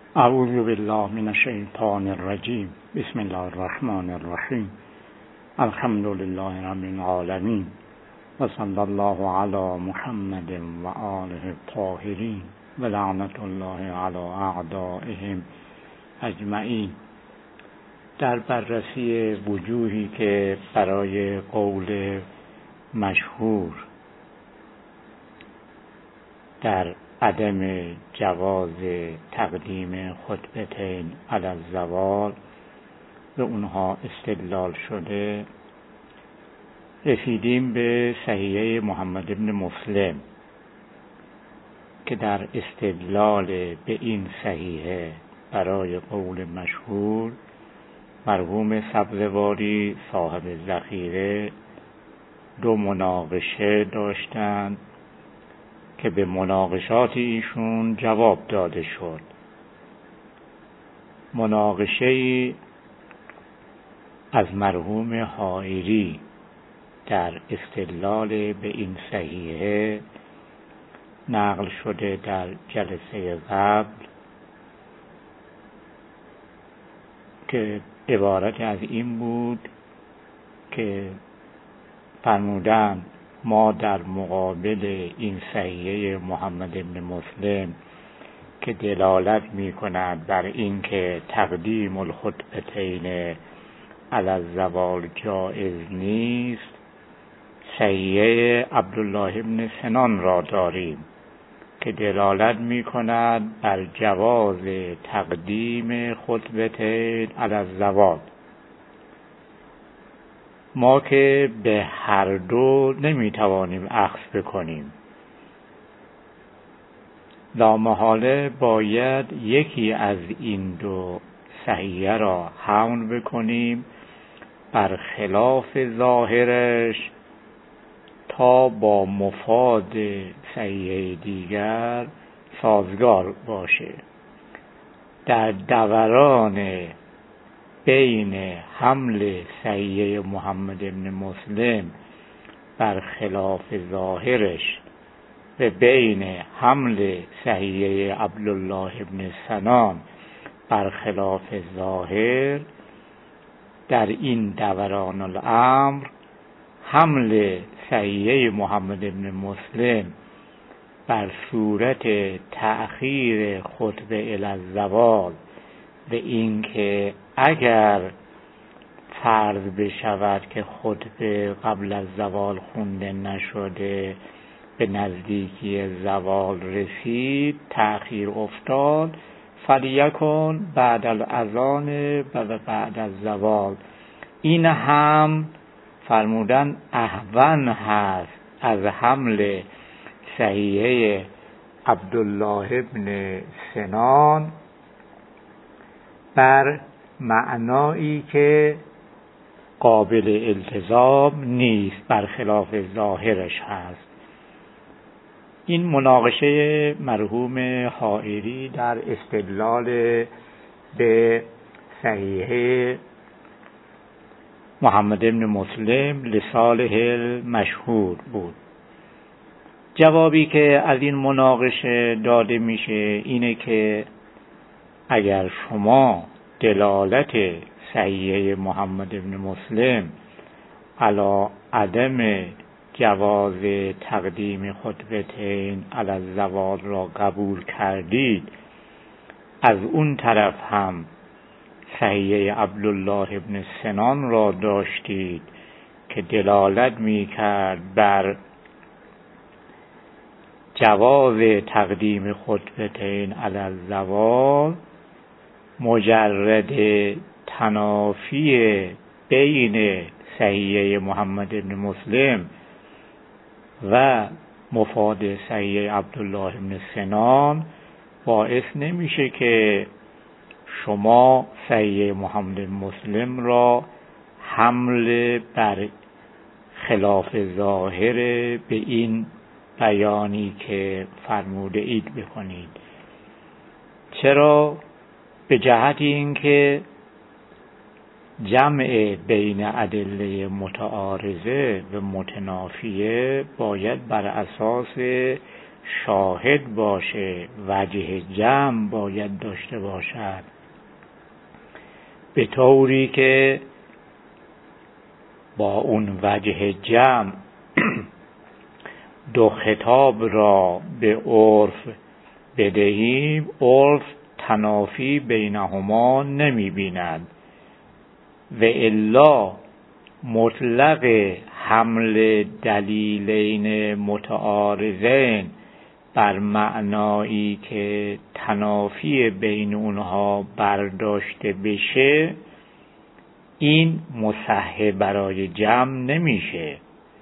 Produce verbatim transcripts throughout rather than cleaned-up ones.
اعوذ بالله من الشیطان الرجیم. بسم الله الرحمن الرحیم. الحمد لله رب العالمین و صلی الله علی محمد و آله الطاهرین و لعنت الله علی اعدائهم اجمعین. در بررسی وجوهی که برای قول مشهور در عدم جواز تقدیم خطبتین علی الزوال به اونها استدلال شده، رسیدیم به صحیحه محمد بن مسلم که در استدلال به این صحیحه برای قول مشهور مرحوم سبزواری صاحب ذخیره دو مناقشه داشتند که به مناقشات ایشون جواب داده شد. مناقشه‌ای از مرحوم حائری در استدلال به این صحیحه نقل شده در جلسه قبل که عبارت از این بود که فرمودند ما در مقابل این صحیحه محمد بن مسلم که دلالت می کند بر این که تقدیم الخطبتین علی الزوال جایز نیست، صحیحه عبدالله بن سنان را داریم که دلالت می کند بر جواز تقدیم خطبتین علی الزوال. ما که به هر دو نمیتوانیم اخذ بکنیم، لامحاله باید یکی از این دو صحیحه را حمل بکنیم بر خلاف ظاهرش تا با مفاد صحیحه دیگر سازگار باشه. در دوران بین حمل صحیحه محمد بن مسلم بر خلاف ظاهرش و بین حمل صحیحه عبدالله بن سنان بر خلاف ظاهر، در این دوران الامر حمل صحیحه محمد بن مسلم بر صورت تأخیر خطبه الی الزوال به این که اگر فرض بشود که خطبه قبل از زوال خونده نشده به نزدیکی زوال رسید، تأخیر افتاد، فلیکن بعد الاذان و بعد از زوال. این هم فرمودن اهون هست از حمل صحیحه عبدالله بن سنان بر معنایی که قابل التزام نیست، بر خلاف ظاهرش هست. این مناقشه مرحوم حائری در استدلال به صحیحه محمد بن مسلم لصالح المشهور بود. جوابی که از این مناقشه داده میشه اینه که اگر شما دلالت صحیحه محمد بن مسلم علی عدم جواز تقدیم خطبتین علی الزوال را قبول کردید، از اون طرف هم صحیحه عبدالله بن سنان را داشتید که دلالت میکرد بر جواز تقدیم خطبتین علی الزوال، مجرد تنافی بین صحیحه محمد بن مسلم و مفاد صحیحه عبدالله بن سنان باعث نمیشه که شما صحیحه محمد بن مسلم را حمل بر خلاف ظاهر به این بیانی که فرموده اید بکنید. چرا؟ به جهت اینکه جمع بین ادله متعارضه و متنافیه باید بر اساس شاهد باشه، وجه جمع باید داشته باشد، به طوری که با اون وجه جمع دو خطاب را به عرف بدهیم، عرف تنافی بینهما نمی بیند و الا مطلق حمل دلیلین متعارضین بر معنایی که تنافی بین اونها برداشته بشه، این مصحح برای جمع نمیشه،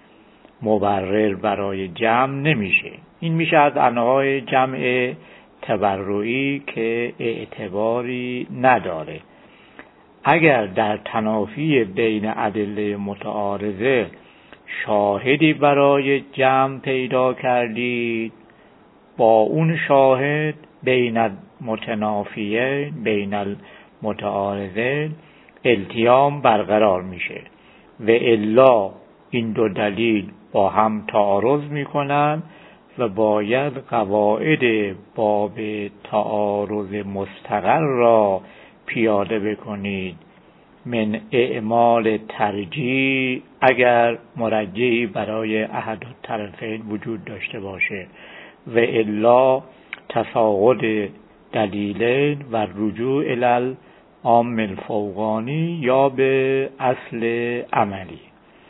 مبرر برای جمع نمیشه. این میشه از انواع جمع تبرعی که اعتباری نداره. اگر در تنافی بین ادله متعارضه شاهدی برای جمع پیدا کردید، با اون شاهد بین متنافیه بین المتعارضه التیام برقرار میشه و الا این دو دلیل با هم تعارض میکنن و باید قواعد باب تعارض مستقر را پیاده بکنید. من اعمال ترجیح اگر مرجحی برای احد الطرفین وجود داشته باشه و الا تساقط دلیلین و رجوع الی العام الفوقانی یا به اصل عملی.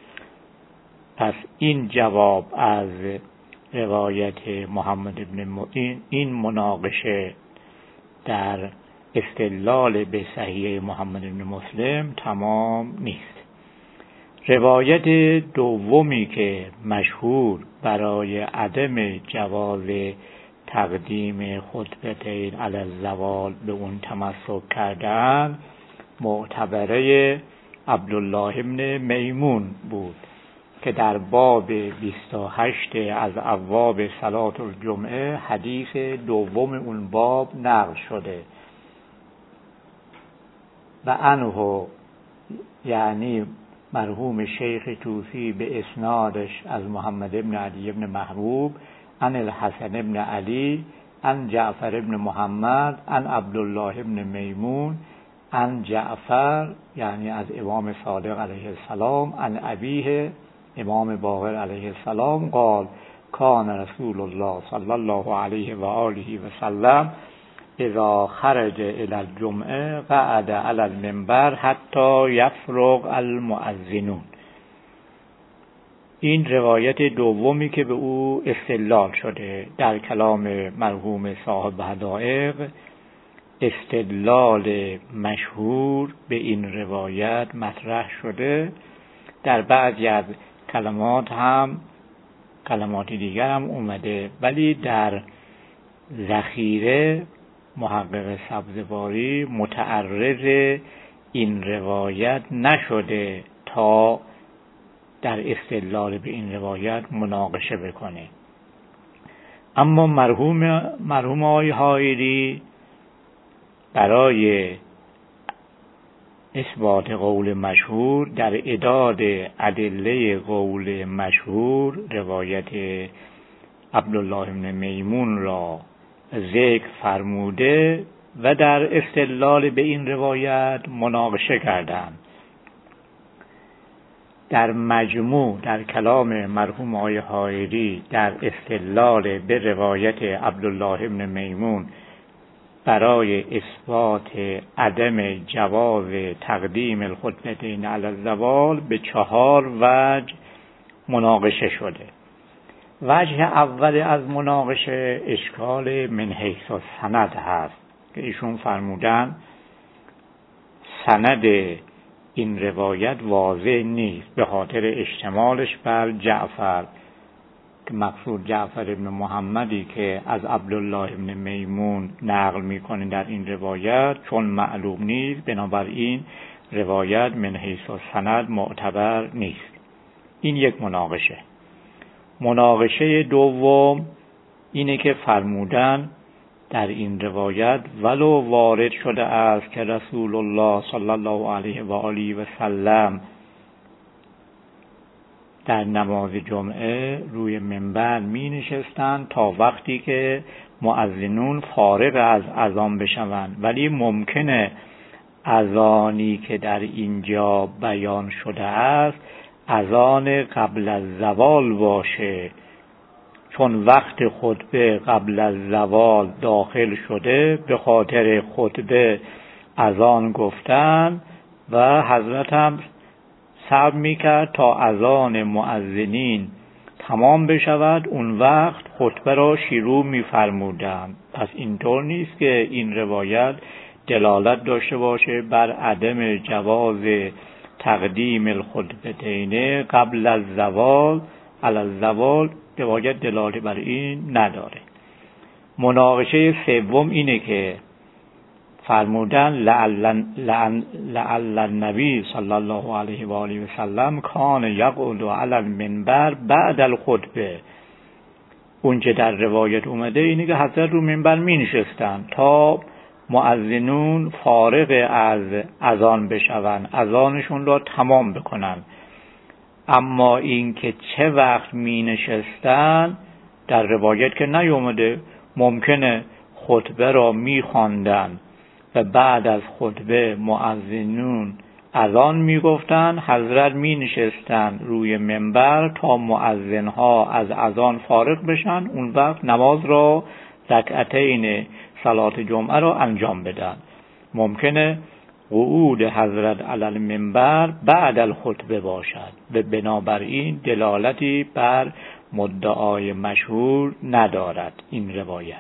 پس این جواب از روایت محمد بن معین، این مناقشه در استدلال به صحیح محمد بن مسلم تمام نیست. روایت دومی که مشهور برای عدم جواز تقدیم خطبتین علی الزوال به اون تمسک کردن، معتبره عبدالله بن میمون بود که در باب بیست و هشت از ابواب صلات الجمعه حدیث دوم اون باب نقل شده و عنه، یعنی مرحوم شیخ طوسی به اسنادش از محمد بن علی بن محبوب عن الحسن بن علی عن جعفر بن محمد عن عبدالله بن میمون عن جعفر، یعنی از امام صادق علیه السلام، عن ابیه امام باقر علیه السلام قال کان رسول الله صلی الله علیه و آله و سلم اذا خرج الى الجمعه قعد علی المنبر حتی یفرغ المؤذنون. این روایت دومی که به او استدلال شده در کلام مرحوم صاحب حدائق. استدلال مشهور به این روایت مطرح شده، در بعضی از کلمات هم کلمات دیگر هم اومده، ولی در ذخیره محقق سبزواری متعرض این روایت نشده تا در استدلال به این روایت مناقشه بکنه. اما مرحوم مرحوم آقای حائری برای اثبات قول مشهور در اعداد ادله قول مشهور روایت عبدالله بن میمون را ذکر فرموده و در استدلال به این روایت مناقشه کردند. در مجموع در کلام مرحوم آقای حائری در استدلال به روایت عبدالله بن میمون برای اثبات عدم جواز تقدیم الخطبتین علی الزوال به چهار وجه مناقشه شده. وجه اول از مناقشه اشکال من حیث السند هست که ایشون فرمودن سند این روایت واضح نیست به خاطر اشتمالش بر جعفر، که مقصود جعفر ابن محمدی که از عبدالله ابن میمون نقل میکنه در این روایت چون معلوم نیست، بنابراین روایت من حیث السند معتبر نیست. این یک مناقشه. مناقشه دوم اینه که فرمودن در این روایت ولو وارد شده است که رسول الله صلی الله علیه و آله و سلم در نماز جمعه روی منبر می نشستند تا وقتی که مؤذنون فارغ از اذان بشوند، ولی ممکنه اذانی که در اینجا بیان شده است اذان قبل از زوال باشه، چون وقت خطبه قبل از زوال داخل شده به خاطر خطبه اذان گفتن و حضرت هم صبر میکرد تا اذان مؤذنین تمام بشود، اون وقت خطبه را شروع میفرمودند. پس اینطور نیست که این روایت دلالت داشته باشه بر عدم جواز تقدیم الخطبتین قبل از زوال علی الزوال، روایت دلالت بر این نداره. مناقشه سوم اینه که فرمودن لعل لعل النبی صلی الله علیه و آله و سلم کان یقعد علی المنبر بعد الخطبه. اون چه در روایت اومده اینه که حضرت رو منبر می نشستن تا مؤذنون فارغ از اذان بشوند، اذانشون را تمام بکنن. اما این که چه وقت می نشستن در روایت که نیومده. ممکنه خطبه را می خواندن و بعد از خطبه مؤذنون اذان می گفتن، حضرت می نشستن روی منبر تا مؤذنها از اذان فارغ بشن، اون وقت نماز را رکعتین صلات جمعه را انجام بدن. ممکنه قعود حضرت علی المنبر بعد الخطبه باشد و بنابراین دلالتی بر مدعای مشهور ندارد این روایت.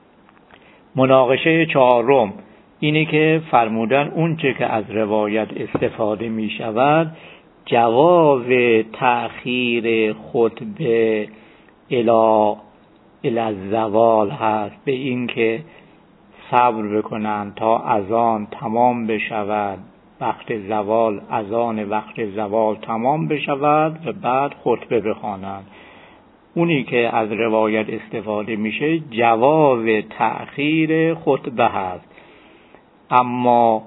مناقشه چهارم اینه که فرمودن اون چه که از روایت استفاده می شود جواز تأخیر خطبه الی الی الزوال هست، به این که صبر بکنن تا اذان تمام بشود، وقت زوال اذان وقت زوال تمام بشود و بعد خطبه بخوانند. اونی که از روایت استفاده میشه جواز تأخیر خطبه هست، اما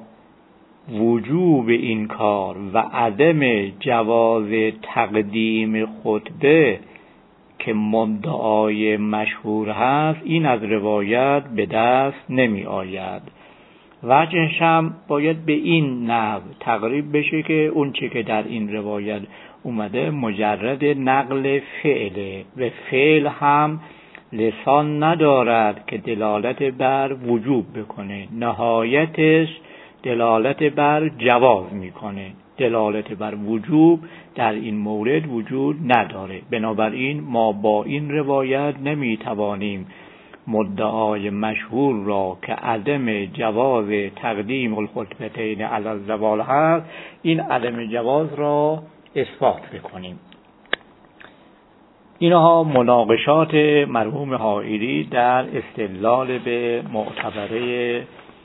وجوب این کار و عدم جواز تقدیم خطبه که مدعای مشهور هست این از روایت به دست نمی آید. وجهش هم باید به این نحو تقریب بشه که اون چه که در این روایت اومده مجرد نقل فعله و فعل هم لسان ندارد که دلالت بر وجوب بکنه، نهایتش دلالت بر جواز میکنه، دلالت بر وجوب در این مورد وجود نداره. بنابراین ما با این روایت نمیتوانیم مدعای مشهور را که عدم جواز تقدیم الخطبتین علی الزوال هست این عدم جواز را اثبات بکنیم. اینها مناقشات مرحوم حائری در استدلال به معتبره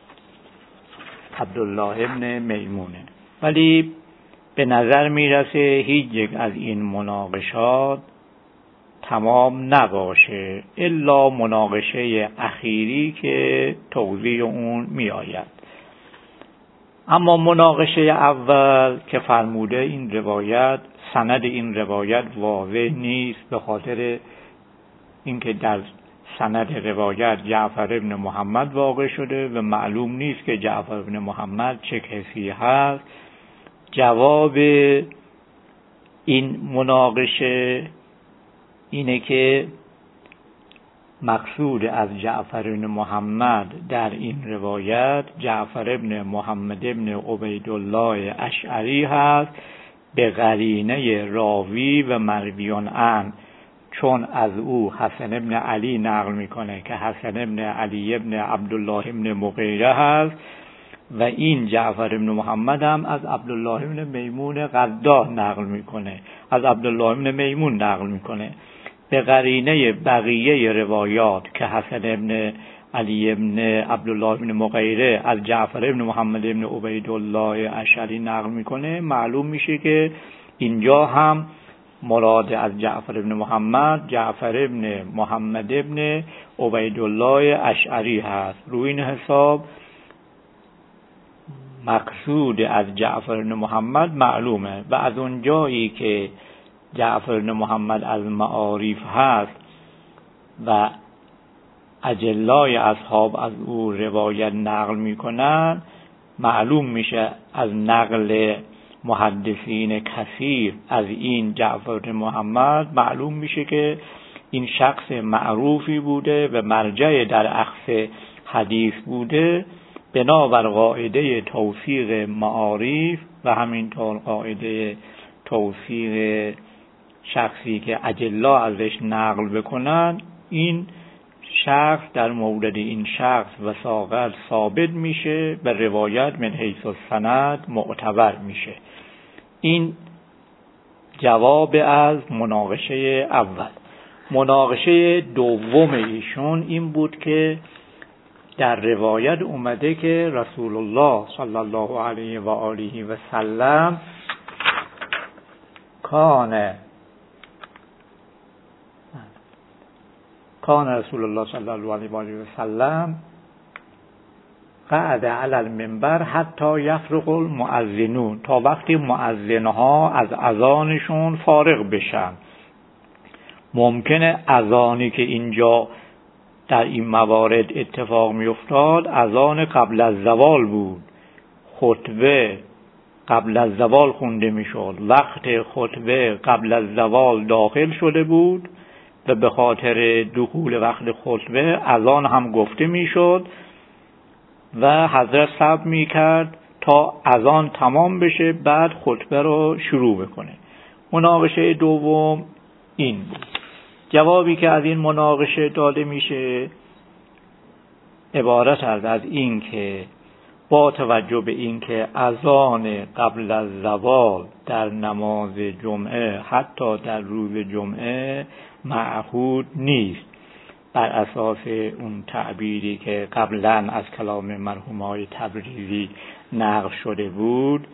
عبدالله ابن میمونه، ولی به نظر میرسه هیچ یک از این مناقشات تمام نباشه الا مناقشه اخیری که توضیح اون می آید. اما مناقشه اول که فرموده این روایت سند این روایت واضح نیست به خاطر اینکه در سند روایت جعفر ابن محمد واقع شده و معلوم نیست که جعفر ابن محمد چه کسی هست. جواب این مناقشه اینه که مقصود از جعفر ابن محمد در این روایت جعفر ابن محمد ابن عبیدالله اشعری هست به قرینه راوی و مرویان عن، چون از او حسن ابن علی نقل میکنه که حسن ابن علی ابن عبدالله ابن مغیره هست و این جعفر ابن محمد هم از عبدالله ابن میمون قداه نقل میکنه، از عبدالله ابن میمون نقل میکنه. به قرینه بقیه روایات که حسن ابن علی ابن عبدالله ابن مغیره از جعفر ابن محمد ابن عبیدالله اشعری نقل میکنه معلوم میشه که اینجا هم مراد از جعفر ابن محمد جعفر ابن محمد ابن عبیدالله اشعری هست. روی این حساب مقصود از جعفر ابن محمد معلومه و از اون جایی که جعفر بن محمد از معارف هست و اجلای اصحاب از او روایت نقل میکنن، معلوم میشه از نقل محدثین کثیر از این جعفر بن محمد معلوم میشه که این شخص معروفی بوده و مرجع در اخذ حدیث بوده، بنابر قاعده توثیق معارف و همینطور قاعده توثیق شخصی که اجلا ازش نقل بکنن. این شخص در مورد این شخص وثاقت ثابت میشه و روایت من حیث السند معتبر میشه. این جواب از مناقشه اول. مناقشه دوم ایشون این بود که در روایت اومده که رسول الله صلی الله علیه و آله و سلم کان کان رسول الله صلی الله علیه و آله و سلم قعد علی المنبر حتی یفرغ المؤذنون، تا وقتی مؤذنها از اذانشون فارغ بشن. ممکنه اذانی که اینجا در این موارد اتفاق می افتاد اذان قبل از زوال بود، خطبه قبل از زوال خونده می شد، وقت خطبه قبل از زوال داخل شده بود و به خاطر دخول وقت خطبه اذان هم گفته می شد و حضرت صبر می کرد تا اذان تمام بشه بعد خطبه رو شروع بکنه. مناقشه دوم این بود. جوابی که از این مناقشه داده میشه عبارت است از این که با توجه به این که اذان قبل از زوال در نماز جمعه حتی در روز جمعه معهود نیست، بر اساس اون تعبیری که قبلا از کلام مرحومای تبریزی نقل شده بود،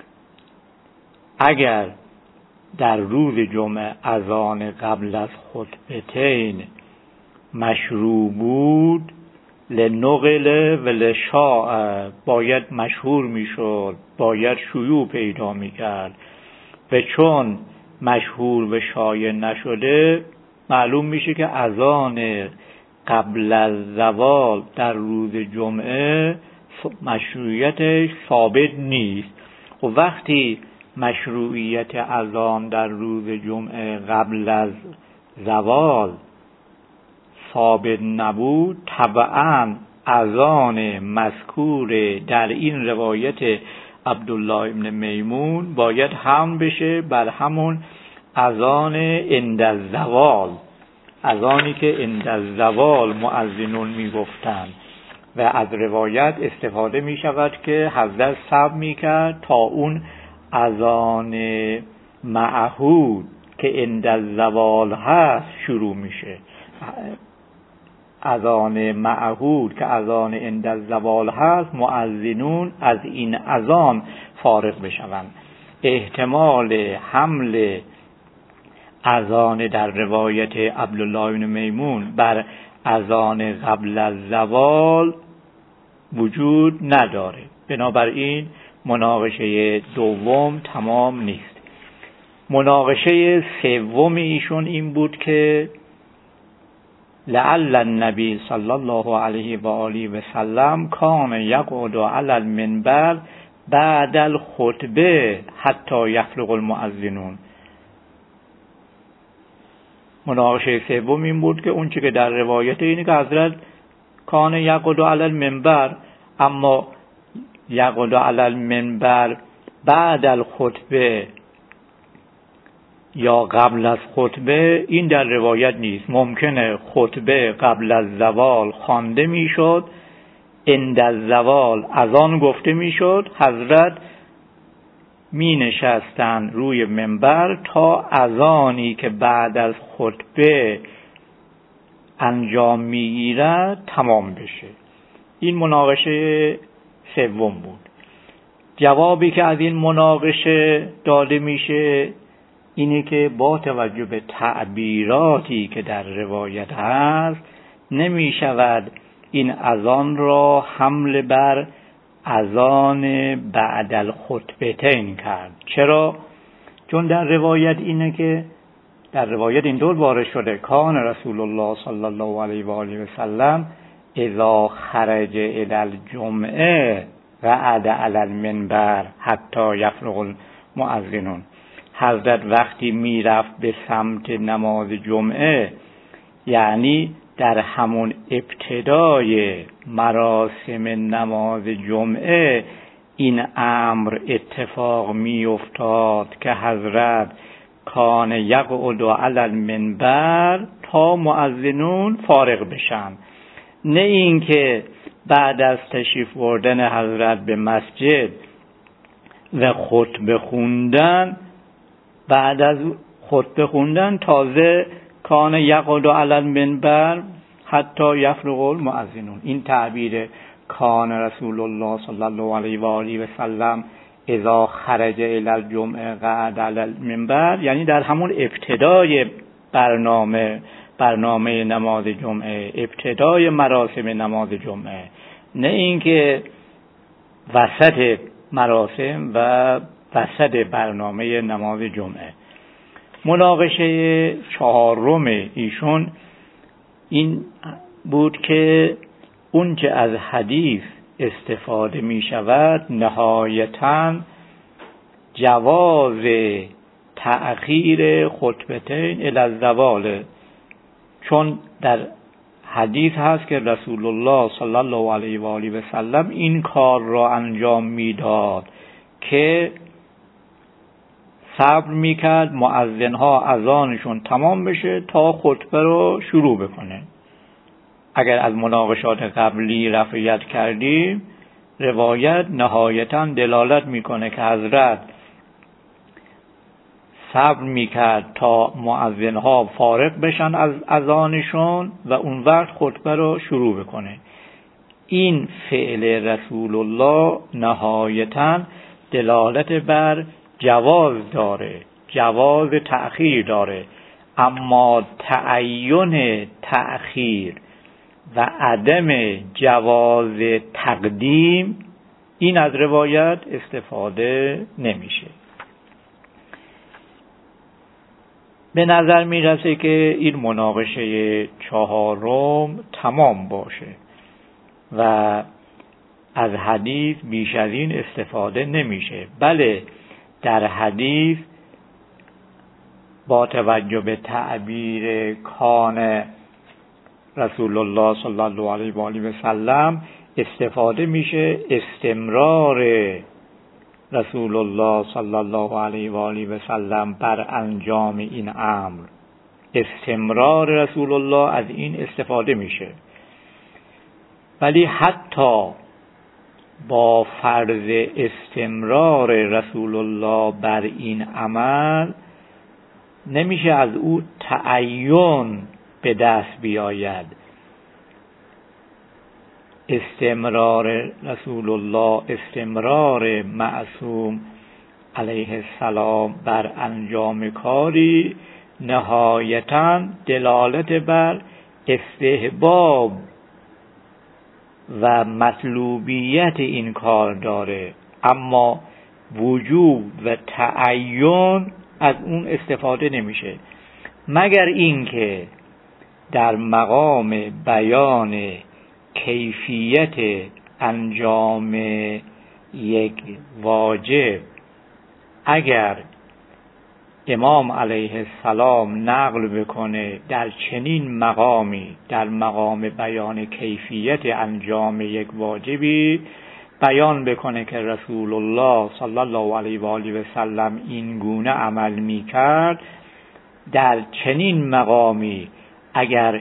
اگر در روز جمعه اذان قبل از خطبتین مشروع بود لنقل و لشاء باید مشهور میشد، باید شیوع پیدا میکرد و چون مشهور و شایع نشده معلوم میشه که اذان قبل از زوال در روز جمعه مشروعیتش ثابت نیست. و وقتی مشروعیت اذان در روز جمعه قبل از زوال ثابت نبود، طبعاً اذان مذکور در این روایت عبدالله ابن میمون باید هم بشه بر همون اذان عند الزوال، اذانی که عند الزوال مؤذنون میگفتند و از روایت استفاده می شود که حضرت صبر می کرد تا اون اذان معهود که عند الزوال هست شروع میشه. اذان معهود که اذان عند الزوال هست مؤذنون از این اذان فارغ بشوند. احتمال حمل اذان در روایت عبدالله بن میمون بر اذان قبل از زوال وجود نداره، بنابراین مناقشه دوم تمام نیست. مناقشه سوم ایشون این بود که لعل النبی صلی الله علیه و آله و سلم کان یقعد علی المنبر بعد الخطبه حتی یفرغ المؤذنون. مناقشه سوم این بود که اون چه که در روایت اینه که حضرت کان یقعد علی المنبر، اما یقعد علی المنبر بعد الخطبه یا قبل از خطبه این در روایت نیست. ممکنه خطبه قبل از زوال خوانده میشد، عند الزوال اذان گفته میشد، حضرت می نشستن روی منبر تا اذانی که بعد از خطبه انجام میگیرد تمام بشه. این مناقشه سوم بود. جوابی که از این مناقشه داده میشه اینه که با توجه به تعبیراتی که در روایت هست نمی شود این اذان را حمل بر اذان بعد الخطبتین کرد. چرا؟ چون در روایت اینه که در روایت این دور وارد شده کان رسول الله صلی الله علیه و آله و سلم اذا خرج الی الجمعه قعد علی المنبر حتی یفرغ المؤذنون. حضرت وقتی میرفت به سمت نماز جمعه، یعنی در همون ابتدای مراسم نماز جمعه این امر اتفاق می افتاد که حضرت کان یقعد علی المنبر تا مؤذنون فارغ بشن، نه اینکه بعد از تشریف بردن حضرت به مسجد و خطبه خوندن، بعد از خطبه خوندن تازه کان یقعد علی المنبر حتی یفرغ المؤذنون. این تعبیر کان رسول الله صلی الله علیه و آله و سلم اذا خرج الی الجمعه قعد علی المنبر، یعنی در همون ابتدای برنامه برنامه نماز جمعه، ابتدای مراسم نماز جمعه، نه اینکه وسط مراسم و وسط برنامه نماز جمعه. مناقشه چهارم ایشون این بود که اون که از حدیث استفاده می شود نهایتاً جواز تأخیر خطبتین الی الزوال، چون در حدیث هست که رسول الله صلی الله علیه و آله و سلم این کار را انجام میداد که صبر میکرد مؤذنها اذانشون تمام بشه تا خطبه رو شروع بکنه. اگر از مناقشات قبلی رفعیت کردیم، روایت نهایتاً دلالت میکنه که حضرت صبر میکرد تا مؤذنها فارغ بشن از اذانشون و اون وقت خطبه رو شروع بکنه. این فعل رسول الله نهایتاً دلالت بر جواز داره، جواز تأخیر داره، اما تعین تأخیر و عدم جواز تقدیم این از روایت استفاده نمیشه. به نظر میرسه که این مناقشه چهارم تمام باشه و از حدیث بیش از این استفاده نمیشه. بله، در حدیث با توجه به تعبیر کان رسول الله صلی الله علیه و آله و سلم استفاده میشه استمرار رسول الله صلی الله علیه و آله و سلم بر انجام این امر، استمرار رسول الله از این استفاده میشه. ولی حتی با فرض استمرار رسول الله بر این عمل نمیشه از او تعین به دست بیاید. استمرار رسول الله، استمرار معصوم علیه السلام بر انجام کاری نهایتاً دلالت بر استحباب و مطلوبیت این کار داره، اما وجوب و تعین از اون استفاده نمیشه، مگر اینکه در مقام بیان کیفیت انجام یک واجب اگر امام علیه السلام نقل بکنه در چنین مقامی، در مقام بیان کیفیت انجام یک واجبی بیان بکنه که رسول الله صلی الله علیه و آله و سلم این گونه عمل میکرد، در چنین مقامی اگر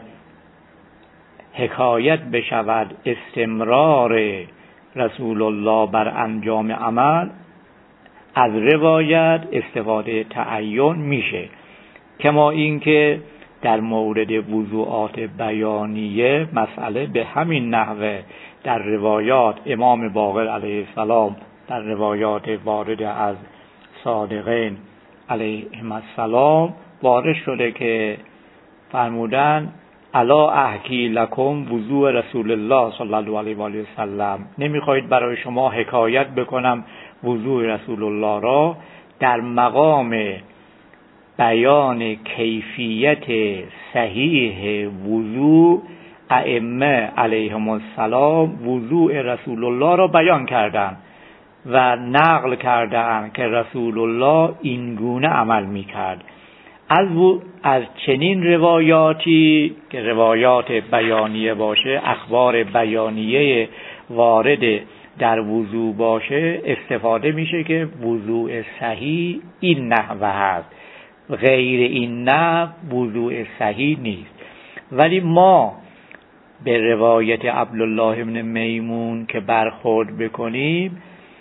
حکایت بشود استمرار رسول الله بر انجام عمل، از روایت استفاده تعین میشه. کما اینکه در مورد وضوعات بیانیه مسئله به همین نحوه در روایات امام باقر علیه السلام، در روایات وارد از صادقین علیهم السلام وارد شده که فرمودن الا احکی لکم وضوء رسول الله صلی الله علیه و آله و سلم، نمیخواهید برای شما حکایت بکنم وضوء رسول الله را؟ در مقام بیان کیفیت صحیح وضوع ائمه علیهم السلام وضوع رسول الله را بیان کردند و نقل کردند که رسول الله این گونه عمل میکرد. از از چنین روایاتی که روایات بیانیه باشه، اخبار بیانیه وارد در وضوع باشه، استفاده میشه که وضوع صحیح این نحوه هست، غیر این نحو وضوع صحیح نیست. ولی ما به روایت عبدالله ابن میمون که برخورد بکنیم،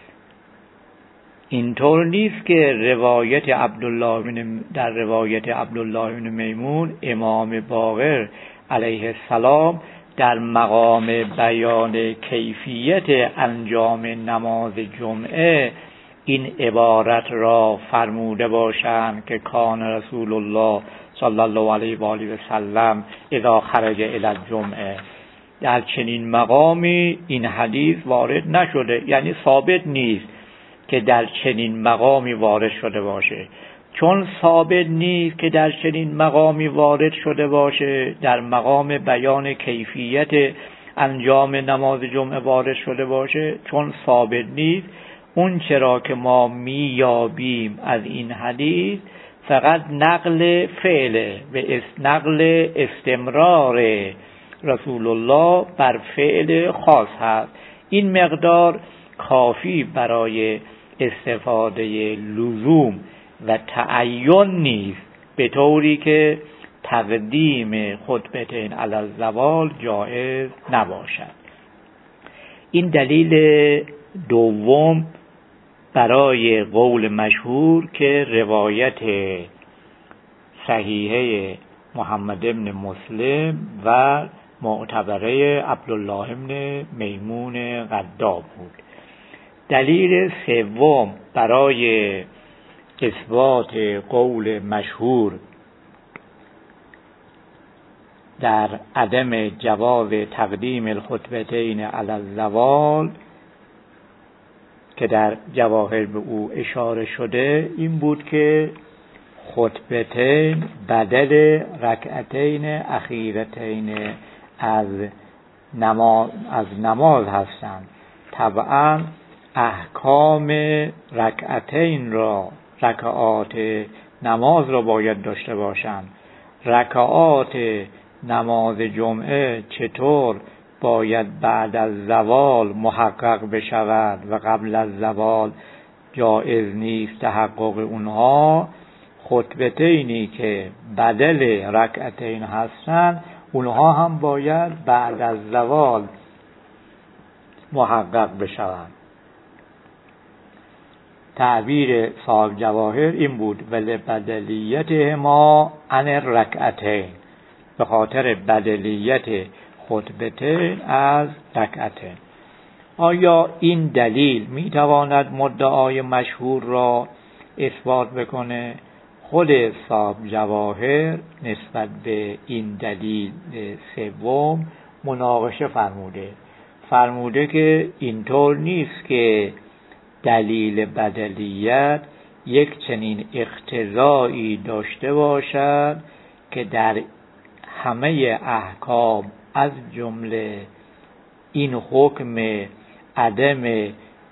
اینطور نیست که روایت عبدالله ابن در روایت عبدالله ابن میمون امام باقر علیه السلام در مقام بیان کیفیت انجام نماز جمعه این عبارت را فرموده باشند که کان رسول الله صلی الله علیه و آله و سلم اذا خرج الی الجمعه. در چنین مقامی این حدیث وارد نشده، یعنی ثابت نیست که در چنین مقامی وارد شده باشه. چون ثابت نیست که در چنین مقامی وارد شده باشه، در مقام بیان کیفیت انجام نماز جمعه وارد شده باشه، چون ثابت نیست، اون چرا که ما میابیم از این حدیث فقط نقل فعله و نقل استمرار رسول الله بر فعل خاص هست. این مقدار کافی برای استفاده لزوم و تعین نیست، به طوری که تقدیم خطبتین علی الزوال جایز نباشد. این دلیل دوم برای قول مشهور که روایت صحیحه محمد ابن مسلم و معتبره عبدالله ابن میمون قداب بود. دلیل سوم برای اثبات قول مشهور در عدم جواز تقدیم الخطبتین علی الزوال که در جواهر به او اشاره شده این بود که خطبتین بدل رکعتین اخیرتین از نماز از نماز هستند. طبعا احکام رکعتین را، رکعات نماز را باید داشته باشند. رکعات نماز جمعه چطور باید بعد از زوال محقق بشود و قبل از زوال جایز نیست تحقق اونها؟ خطبتینی که بدل رکعتین هستند اونها هم باید بعد از زوال محقق بشوند. تعبیر صاحب جواهر این بود ولی بدلیتهما عن الرکعتین، به خاطر بدلیت خطبتین از رکعتین. آیا این دلیل میتواند مدعای مشهور را اثبات بکنه؟ خود صاحب جواهر نسبت به این دلیل سوم مناقشه فرموده. فرموده که اینطور نیست که دلیل بدلیت یک چنین اقتضایی داشته باشد که در همه احکام از جمله این حکم عدم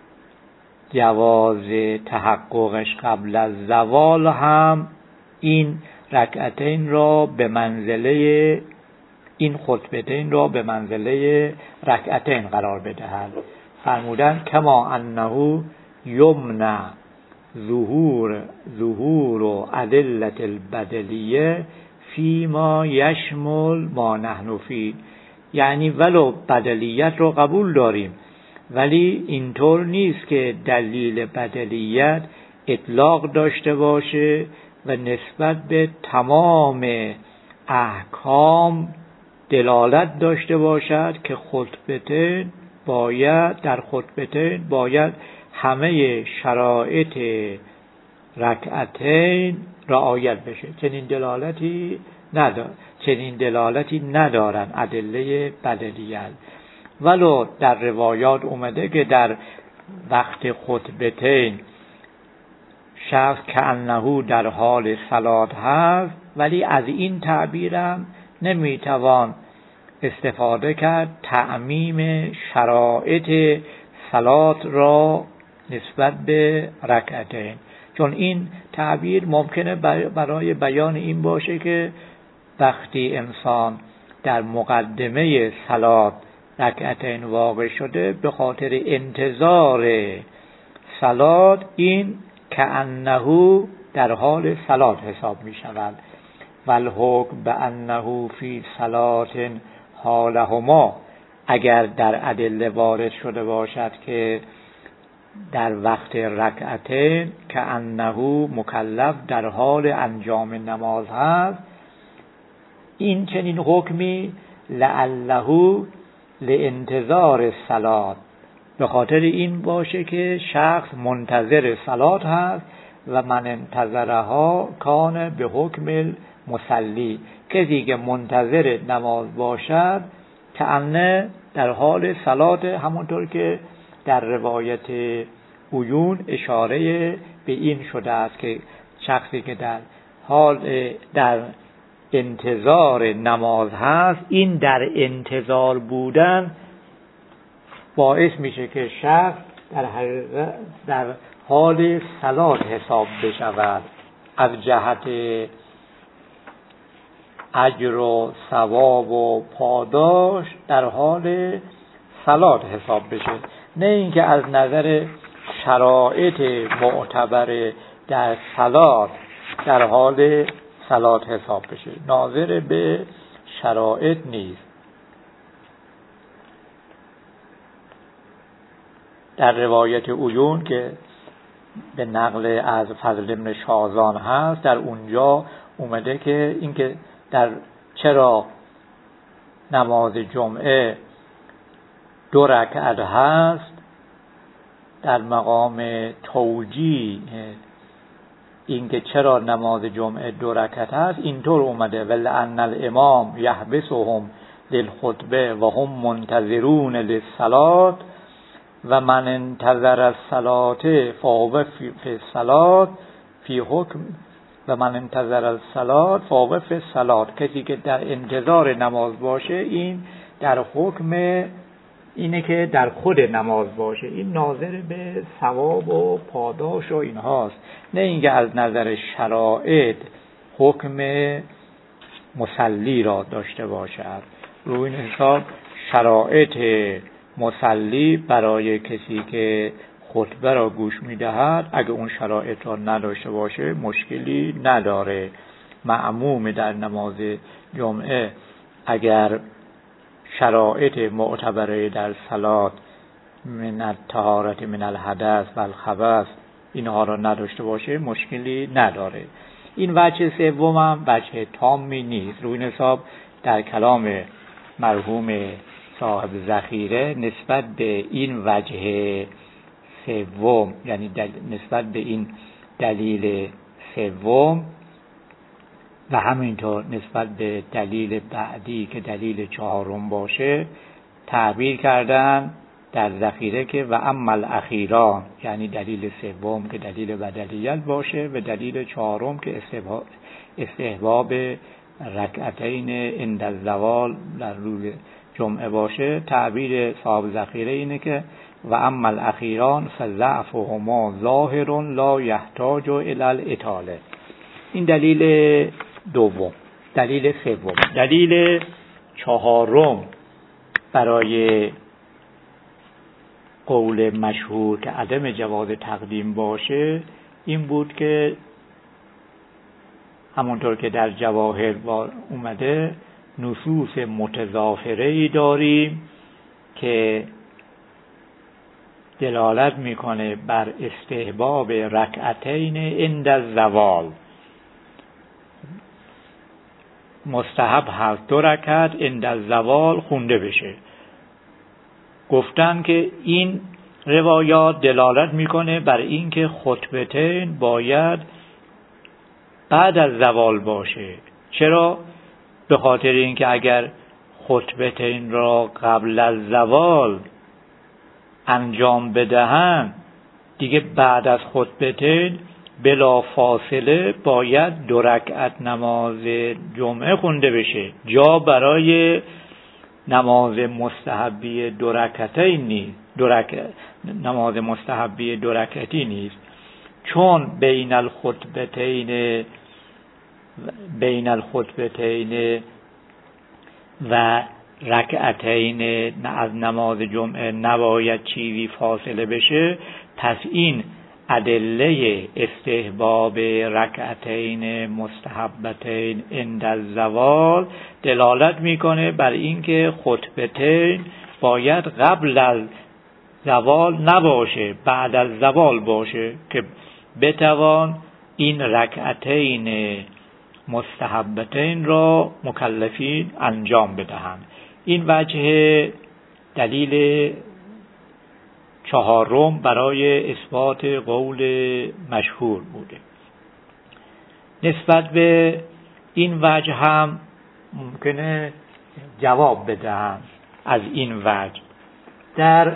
جواز تحققش قبل از زوال هم این رکعتین را به منزله این خطبتین را به منزله رکعتین قرار بدهد. فرمودن کما انه یمنع ظهور ظهور و ادلت البدلیه فیما یشمل ما نحن فی، یعنی ولو بدلیت رو قبول داریم ولی اینطور نیست که دلیل بدلیت اطلاق داشته باشه و نسبت به تمام احکام دلالت داشته باشد که خطبتین باید در خطبتین باید همه شرایط رکعتین رعایت بشه. چنین دلالتی ندار چنین دلالتی ندارن ادله بدلیت. ولو در روایات اومده که در وقت خطبتین شخص کأنه در حال صلات هست، ولی از این تعبیرم نمیتوان استفاده کرد تعمیم شرایط صلات را نسبت به رکعتین، چون این تعبیر ممکنه برای بیان این باشه که وقتی انسان در مقدمه صلات رکعتین واقع شده به خاطر انتظار صلات این کأنه در حال صلات حساب می شود. والحکم بأنه فی صلات حالهما، اگر در ادله وارد شده باشد که در وقت رکعتین کأنه مکلف در حال انجام نماز هست، این چنین حکمی لعله لانتظار الصلات، به خاطر این باشه که شخص منتظر صلات هست و من انتظرها کان به حکم مصلی، کسی که منتظر نماز باشد کأنه در حال صلات، همونطور که در روایت عیون اشاره به این شده است که شخصی که در حال در انتظار نماز هست، این در انتظار بودن باعث میشه که شخص در در حال صلات حساب بشود، از جهت اجر و ثواب و پاداش در حال صلات حساب بشه، نه اینکه از نظر شرایط معتبر در صلات در حال صلات حساب بشه، ناظر به شرایط نیست. در روایت عیون که به نقل از فضل بن شازان هست، در اونجا اومده که اینکه در چرا نماز جمعه دو رکعت هست، در مقام توجیه اینکه چرا نماز جمعه دو رکعت هست اینطور اومده ولعن الامام یحبسهم للخطبه و هم منتظرون للصلاه و من انتظر الصلاه فهو فی الصلاه فی حکم و من انتظر الصلاه فهو فی الصلاه، کسی که در انتظار نماز باشه این در حکم اینه که در خود نماز باشه، این ناظر به ثواب و پاداش و اینهاست، نه اینکه از نظر شرایط حکم مصلی را داشته باشد. روی این حساب شرایط مصلی برای کسی که خطبه را گوش میدهد اگه اون شرایط را نداشته باشه مشکلی نداره. مأموم در نماز جمعه اگر شرایط معتبره در صلات من الطهارت من الحدث و الخبث اینها را نداشته باشه مشکلی نداره. این وجه سوم هم وجه تامی نیست. روی این حساب در کلام مرحوم صاحب ذخیره نسبت به این وجه سوم، یعنی دل... نسبت به این دلیل سوم و همینطور نسبت به دلیل بعدی که دلیل چهارم باشه تعبیر کردن در ذخیره که و اما الاخیران، یعنی دلیل سوم که دلیل بدلیت باشه و دلیل چهارم که استحباب رکعتین عند الزوال در روز جمعه باشه. تعبیر صاحب ذخیره اینه که و اما الاخیران فضعفهما ظاهر لا یحتاج الی الاطاله. این دلیل دوم. دلیل سوم. دلیل چهارم برای قول مشهور که عدم جواز تقدیم باشه این بود که همونطور که در جواهر اومده نصوص متضافره‌ای داریم که دلالت میکنه بر استحباب رکعتین عند الزوال. مستحب هست دو رکعت عند الزوال خونده بشه. گفتن که این روایات دلالت میکنه بر اینکه خطبتین باید بعد از زوال باشه. چرا؟ به خاطر اینکه اگر خطبتین را قبل از زوال انجام بدهن دیگه بعد از خطبتین بلا فاصله باید دو رکعت نماز جمعه خونده بشه. جا برای نماز مستحبی دو رکعتی نیست، دو رکعت نماز مستحبی دو رکعتی نیست، چون بین الخطبتین بین الخطبتین و رکعتین از نماز جمعه نباید چیزی فاصله بشه. پس این ادله استحباب رکعتین مستحبتین عند الزوال دلالت میکنه بر اینکه خطبتین باید قبل از زوال نباشه، بعد از زوال باشه که بتوان این رکعتین مستحبتین را مکلفین انجام بدهند. این وجه دلیل چهارم برای اثبات قول مشهور بوده. نسبت به این وجه هم ممکنه جواب بدهم. از این وجه در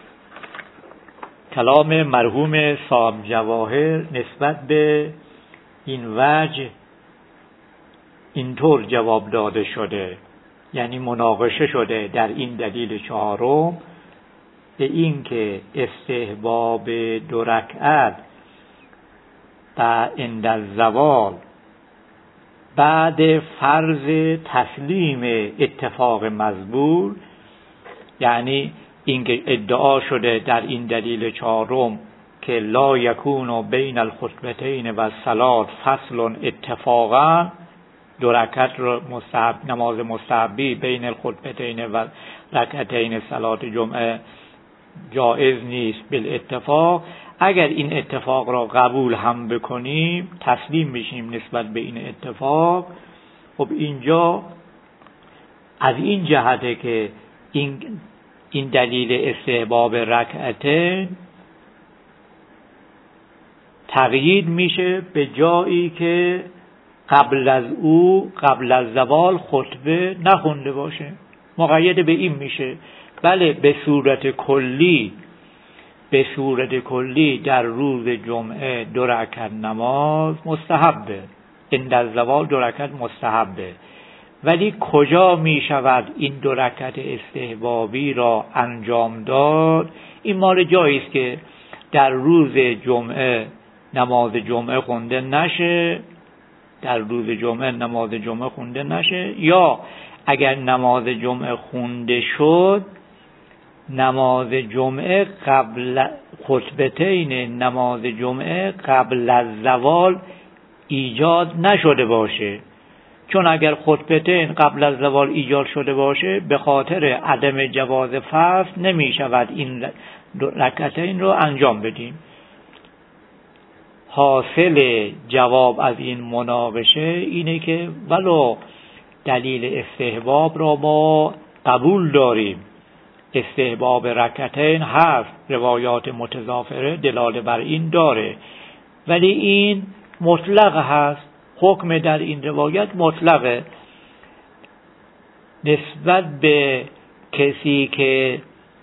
کلام مرحوم صاحب جواهر نسبت به این وجه اینطور جواب داده شده، یعنی مناقشه شده در این دلیل چهارم، به این که استحباب دو رکعت و عند الزوال بعد فرض تسلیم اتفاق مزبور، یعنی اینکه ادعا شده در این دلیل چهارم که لا یکون بین الخطبتین و الصلاة فصل اتفاقا، دو رکعت رو مستحب نماز مستحبی بین الخطبتین و رکعتین صلات جمعه جایز نیست بالاتفاق. اگر این اتفاق را قبول هم بکنیم، تسلیم بشیم نسبت به این اتفاق، خب اینجا از این جهته که این این دلیل استحباب رکعتین تقیید میشه به جایی که قبل از او قبل از زوال خطبه نخونده باشه، مقید به این میشه. بله به صورت کلی به صورت کلی در روز جمعه دو رکعت نماز مستحبه، عند الزوال دو رکعت مستحبه، ولی کجا می شود این دو رکعت استحبابی را انجام داد؟ این مال جایی است که در روز جمعه نماز جمعه خونده نشه، در روز جمعه نماز جمعه خونده نشه، یا اگر نماز جمعه خونده شد، نماز جمعه قبل خطبتین نماز جمعه قبل از زوال ایجاد نشده باشه. چون اگر خطبتین قبل از زوال ایجاد شده باشه، به خاطر عدم جواز فصل نمی شود این رکعتین رو انجام بدیم. حاصل جواب از این مناقشه اینه که ولو دلیل استحباب را ما قبول داریم، استحباب رکعتین هست، روایات متضافره دلاله بر این داره، ولی این مطلق هست، حکم در این روایت مطلقه. نسبت به کسی که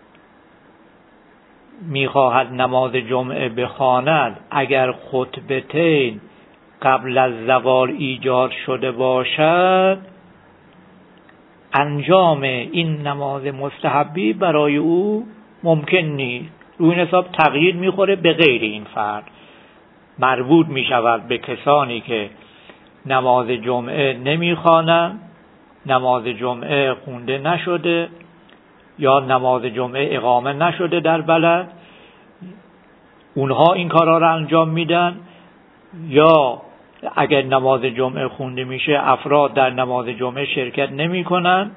میخواهد نماز جمعه بخواند، اگر خطبتین قبل از زوال ایجاد شده باشد، انجام این نماز مستحبی برای او ممکن نیست. روی این حساب تغییر میخوره به غیر این فرد، مربوط میشود به کسانی که نماز جمعه نمیخوانند، نماز جمعه خونده نشده یا نماز جمعه اقامه نشده در بلد، اونها این کارا را انجام میدن. یا اگر نماز جمعه خونده میشه، افراد در نماز جمعه شرکت نمی کنن،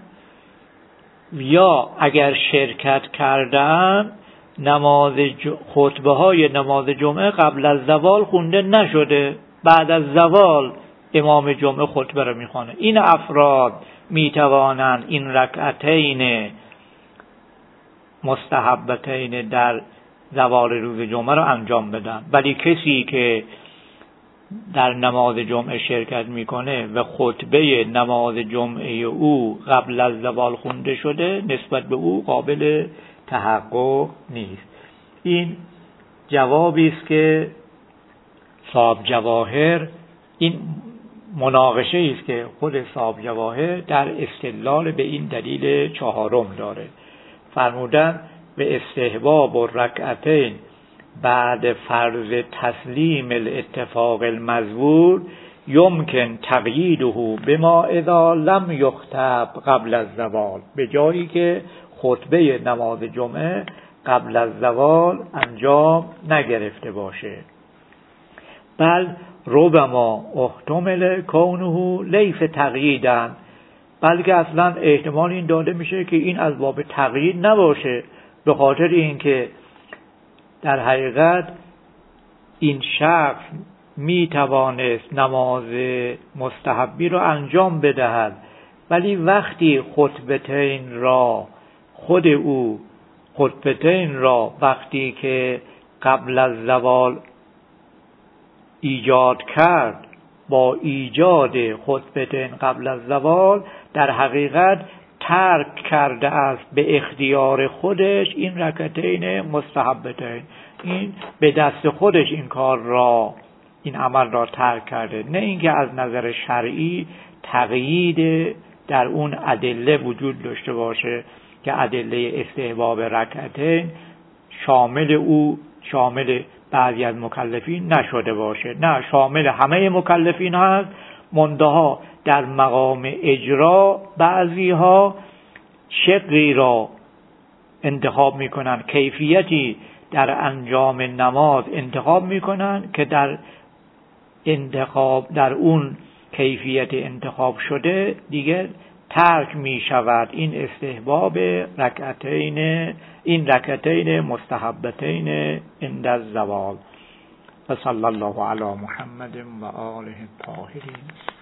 یا اگر شرکت کردن نماز خطبه های نماز جمعه قبل از زوال خونده نشده، بعد از زوال امام جمعه خطبه رو میخوانه. این افراد میتوانند این رکعتین مستحبتین در زوال روز جمعه رو انجام بدن. ولی کسی که در نماز جمعه شرکت میکنه و خطبه نماز جمعه او قبل از زوال خونده شده، نسبت به او قابل تحقق نیست. این جوابی است که صاحب جواهر این مناقشه است که خود صاحب جواهر در استدلال به این دلیل چهارم داره. فرمودن به استحباب و رکعتین بعد فرض تسلیم الاتفاق المذکور یمکن تقییده بما اذا لم یخطب قبل الزوال، به جایی که خطبه نماز جمعه قبل از زوال انجام نگرفته باشه. بل ربما احتمل کونه لیس تقییدن، بلکه اصلا احتمال این داده میشه که این از باب تقیید نباشه، به خاطر اینکه در حقیقت این شخص می توانست نماز مستحبی را انجام بدهد، ولی وقتی خطبتین را خود او خطبتین را وقتی که قبل از زوال ایجاد کرد، با ایجاد خطبتین قبل از زوال در حقیقت ترک کرده است به اختیار خودش این رکعتین مستحبتین، این به دست خودش این کار را این عمل را ترک کرده، نه اینکه از نظر شرعی تقیید در اون ادله وجود داشته باشه که ادله استحباب رکعتین شامل او شامل بعضی از مکلفین نشده باشه. نه، شامل همه مکلفین هست، منتها در مقام اجرا بعضی ها شقی را انتخاب میکنن، کیفیتی در انجام نماز انتخاب میکنن که در انتخاب در اون کیفیت انتخاب شده دیگه ترک می شود این استحباب رکعتین این رکعتین مستحبتین عند الزوال. و صلی الله علی محمد و آله الطاهرین.